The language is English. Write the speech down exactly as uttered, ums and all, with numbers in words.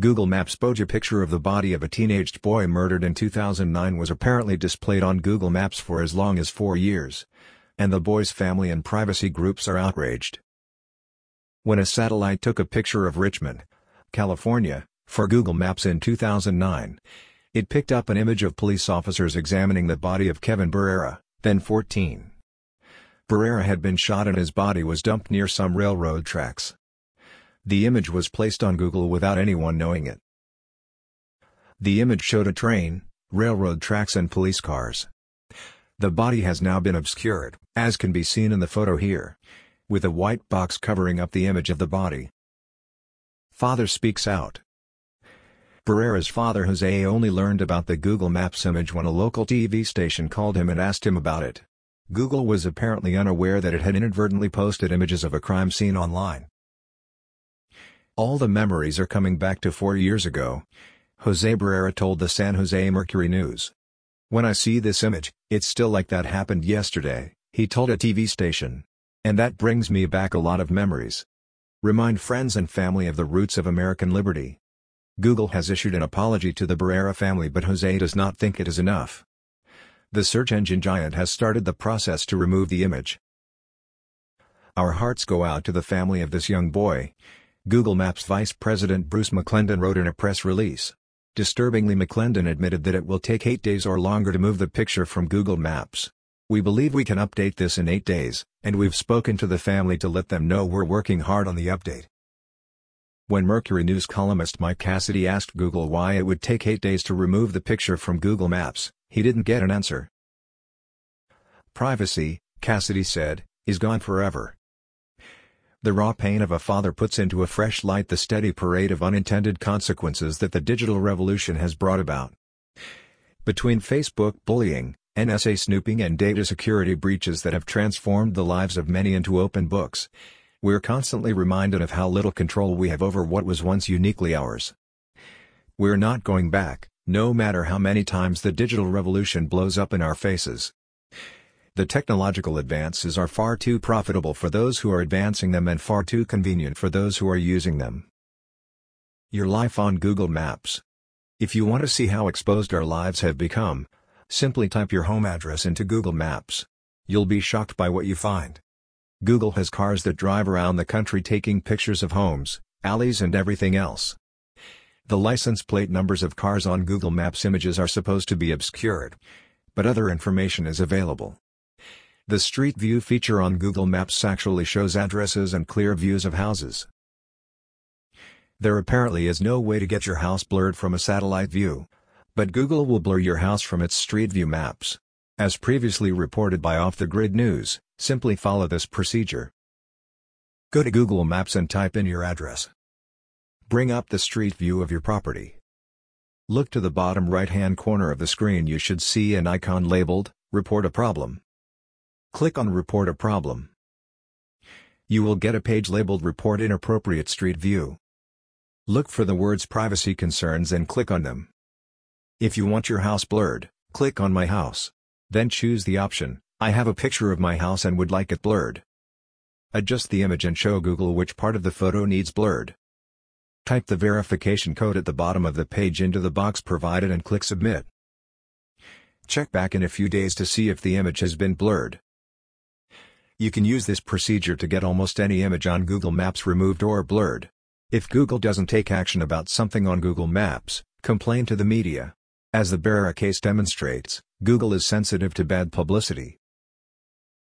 Google Maps Boja picture of the body of a teenaged boy murdered in two thousand nine was apparently displayed on Google Maps for as long as four years. And the boy's family and privacy groups are outraged. When a satellite took a picture of Richmond, California, for Google Maps in two thousand nine, it picked up an image of police officers examining the body of Kevin Barrera, then fourteen. Barrera had been shot and his body was dumped near some railroad tracks. The image was placed on Google without anyone knowing it. The image showed a train, railroad tracks and police cars. The body has now been obscured, as can be seen in the photo here, with a white box covering up the image of the body. Father speaks out. Barrera's father Jose only learned about the Google Maps image when a local T V station called him and asked him about it. Google was apparently unaware that it had inadvertently posted images of a crime scene online. All the memories are coming back to four years ago, Jose Barrera told the San Jose Mercury News. When I see this image, it's still like that happened yesterday, he told a T V station. And that brings me back a lot of memories. Remind friends and family of the roots of American liberty. Google has issued an apology to the Barrera family, but Jose does not think it is enough. The search engine giant has started the process to remove the image. Our hearts go out to the family of this young boy, Google Maps Vice President Bruce McClendon wrote in a press release. Disturbingly, McClendon admitted that it will take eight days or longer to move the picture from Google Maps. We believe we can update this in eight days, and we've spoken to the family to let them know we're working hard on the update. When Mercury News columnist Mike Cassidy asked Google why it would take eight days to remove the picture from Google Maps, he didn't get an answer. Privacy, Cassidy said, is gone forever. The raw pain of a father puts into a fresh light the steady parade of unintended consequences that the digital revolution has brought about. Between Facebook bullying, N S A snooping and data security breaches that have transformed the lives of many into open books, we're constantly reminded of how little control we have over what was once uniquely ours. We're not going back, no matter how many times the digital revolution blows up in our faces. The technological advances are far too profitable for those who are advancing them and far too convenient for those who are using them. Your life on Google Maps. If you want to see how exposed our lives have become, simply type your home address into Google Maps. You'll be shocked by what you find. Google has cars that drive around the country taking pictures of homes, alleys and everything else. The license plate numbers of cars on Google Maps images are supposed to be obscured, but other information is available. The Street View feature on Google Maps actually shows addresses and clear views of houses. There apparently is no way to get your house blurred from a satellite view, but Google will blur your house from its Street View maps. As previously reported by Off the Grid News, simply follow this procedure. Go to Google Maps and type in your address. Bring up the street view of your property. Look to the bottom right-hand corner of the screen. You should see an icon labeled, Report a Problem. Click on Report a Problem. You will get a page labeled Report Inappropriate Street View. Look for the words Privacy Concerns and click on them. If you want your house blurred, click on My House. Then choose the option, I have a picture of my house and would like it blurred. Adjust the image and show Google which part of the photo needs blurred. Type the verification code at the bottom of the page into the box provided and click Submit. Check back in a few days to see if the image has been blurred. You can use this procedure to get almost any image on Google Maps removed or blurred. If Google doesn't take action about something on Google Maps, complain to the media. As the Barrera case demonstrates, Google is sensitive to bad publicity.